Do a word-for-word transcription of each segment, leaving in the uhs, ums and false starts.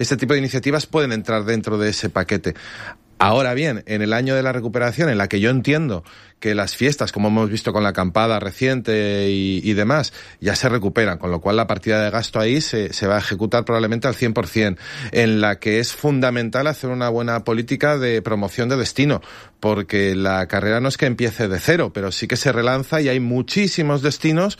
este tipo de iniciativas pueden entrar dentro de ese paquete. Ahora bien, en el año de la recuperación, en la que yo entiendo que las fiestas, como hemos visto con la acampada reciente y, y demás, ya se recuperan, con lo cual la partida de gasto ahí se, se va a ejecutar probablemente al cien por ciento, en la que es fundamental hacer una buena política de promoción de destino, porque la carrera no es que empiece de cero, pero sí que se relanza y hay muchísimos destinos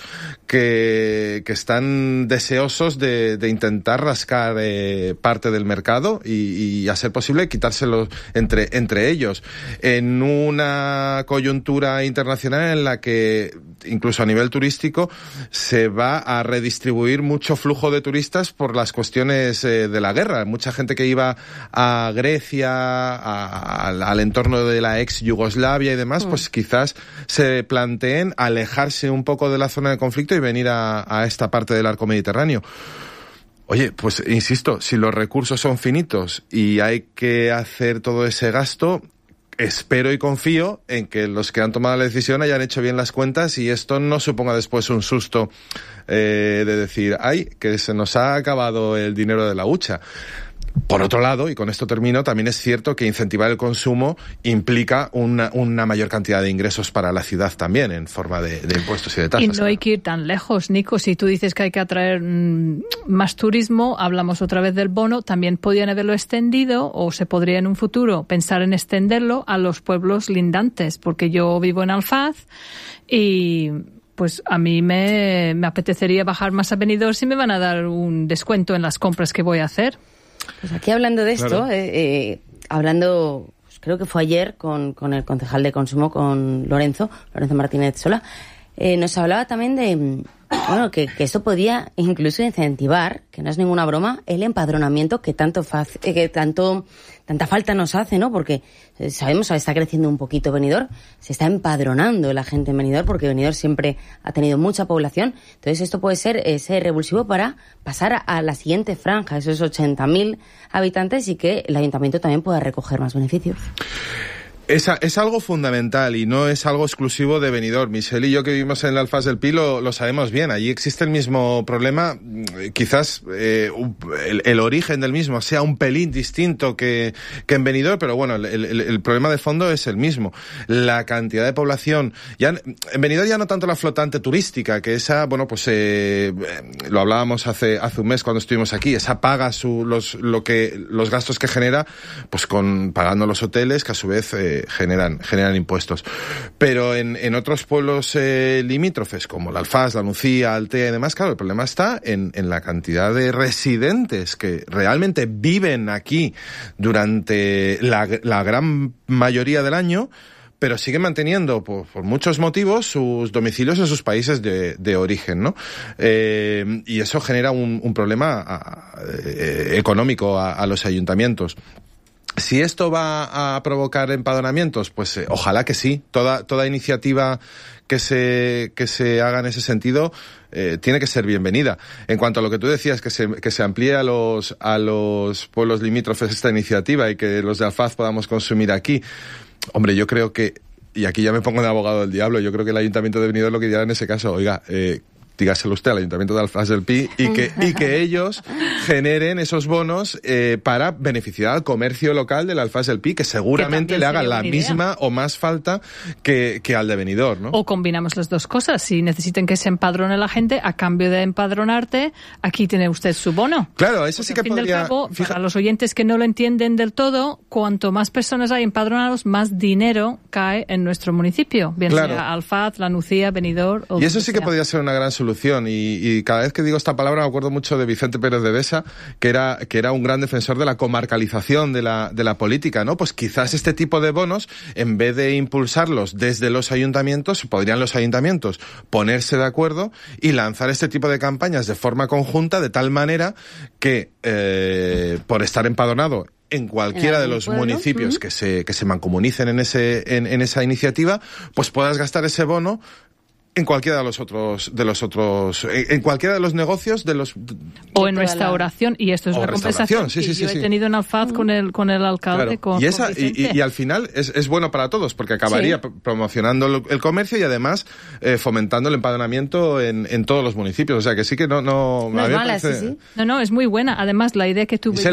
que, que están deseosos de, de intentar rascar eh, parte del mercado y, y a ser posible quitárselo entre, entre ellos, en una coyuntura internacional en la que incluso a nivel turístico se va a redistribuir mucho flujo de turistas por las cuestiones eh, de la guerra. Mucha gente que iba a Grecia, a, a, al entorno de la ex Yugoslavia y demás, mm. pues quizás se planteen alejarse un poco de la zona de conflicto y venir a, a esta parte del arco mediterráneo. Oye, pues insisto, si los recursos son finitos y hay que hacer todo ese gasto, espero y confío en que los que han tomado la decisión hayan hecho bien las cuentas y esto no suponga después un susto eh, de decir, ay, que se nos ha acabado el dinero de la hucha. Por otro lado, y con esto termino, también es cierto que incentivar el consumo implica una, una mayor cantidad de ingresos para la ciudad también, en forma de, de impuestos y de tasas. Y no hay que ir tan lejos, Nico. Si tú dices que hay que atraer mmm, más turismo, hablamos otra vez del bono, también podrían haberlo extendido, o se podría en un futuro pensar en extenderlo a los pueblos lindantes, porque yo vivo en Alfaz y pues a mí me, me apetecería bajar más a Benidorm si me van a dar un descuento en las compras que voy a hacer. Pues aquí hablando de esto, claro. eh, eh, hablando, pues creo que fue ayer con, con el concejal de consumo, con Lorenzo, Lorenzo Martínez Sola, eh, nos hablaba también de, bueno, que, que esto podía incluso incentivar, que no es ninguna broma, el empadronamiento que tanto fac- eh, que tanto tanta falta nos hace, ¿no? Porque eh, sabemos que está creciendo un poquito Benidorm, se está empadronando la gente en Benidorm, porque Benidorm siempre ha tenido mucha población. Entonces esto puede ser ese revulsivo para pasar a, a la siguiente franja, esos ochenta mil habitantes, y que el ayuntamiento también pueda recoger más beneficios. Es, es algo fundamental y no es algo exclusivo de Benidorm. Michelle y yo que vivimos en el Alfaz del Pi lo, lo sabemos bien. Allí existe el mismo problema. Quizás eh, el, el origen del mismo sea un pelín distinto que, que en Benidorm, pero bueno, el, el, el problema de fondo es el mismo. La cantidad de población. Ya, en Benidorm ya no tanto la flotante turística, que esa, bueno, pues eh, lo hablábamos hace, hace un mes cuando estuvimos aquí. Esa paga su, los, lo que, los gastos que genera, pues con pagando los hoteles, que a su vez eh, generan generan impuestos. Pero en, en otros pueblos eh, limítrofes, como la Alfaz, la Nucía, Altea y demás, claro, el problema está en, en la cantidad de residentes que realmente viven aquí durante la, la gran mayoría del año, pero siguen manteniendo, por, por muchos motivos, sus domicilios en sus países de, de origen, ¿no? Eh, y eso genera un, un problema a, eh, económico a, a los ayuntamientos. Si esto va a provocar empadronamientos, pues eh, ojalá que sí. Toda toda iniciativa que se que se haga en ese sentido eh, tiene que ser bienvenida. En cuanto a lo que tú decías, que se que se amplíe a los a los pueblos limítrofes esta iniciativa y que los de Alfaz podamos consumir aquí, hombre, yo creo que, y aquí ya me pongo de abogado del diablo, yo creo que el Ayuntamiento de Benidorm lo que dirá en ese caso, oiga, eh, dígaselo usted al Ayuntamiento de Alfaz del Pi y que, y que ellos generen esos bonos eh, para beneficiar al comercio local del Alfaz del Pi, que seguramente que le haga la misma o más falta que, que al de Benidorm, ¿no? O combinamos las dos cosas. Si necesitan que se empadrone la gente, a cambio de empadronarte, aquí tiene usted su bono. Claro, eso sí que al fin podría... Del cabo, Fija... Para los oyentes que no lo entienden del todo, cuanto más personas hay empadronados, más dinero cae en nuestro municipio. Bien claro. sea Alfaz, La Nucía, Benidorm... O y eso sí sea. que podría ser una gran solución. Y, y cada vez que digo esta palabra me acuerdo mucho de Vicente Pérez de Besa, que era que era un gran defensor de la comarcalización de la de la política, ¿no? Pues quizás este tipo de bonos, en vez de impulsarlos desde los ayuntamientos, podrían los ayuntamientos ponerse de acuerdo y lanzar este tipo de campañas de forma conjunta, de tal manera que eh, por estar empadronado en cualquiera de los pueblo? municipios uh-huh. que se que se mancomunicen en ese en, en esa iniciativa, pues puedas gastar ese bono en cualquiera de los otros, de los otros, en cualquiera de los negocios de los... O en restauración, y esto es una compensación sí, que sí, sí, yo sí. he tenido en Alfaz con el, con el alcalde, claro. con, y, esa, con Vicente. y, y, y al final es, es bueno para todos, porque acabaría sí. promocionando el comercio y además eh, fomentando el empadronamiento en, en todos los municipios. O sea que sí que no... No, no es mala, parece... sí, sí. No, no, es muy buena. Además, la idea que tuve...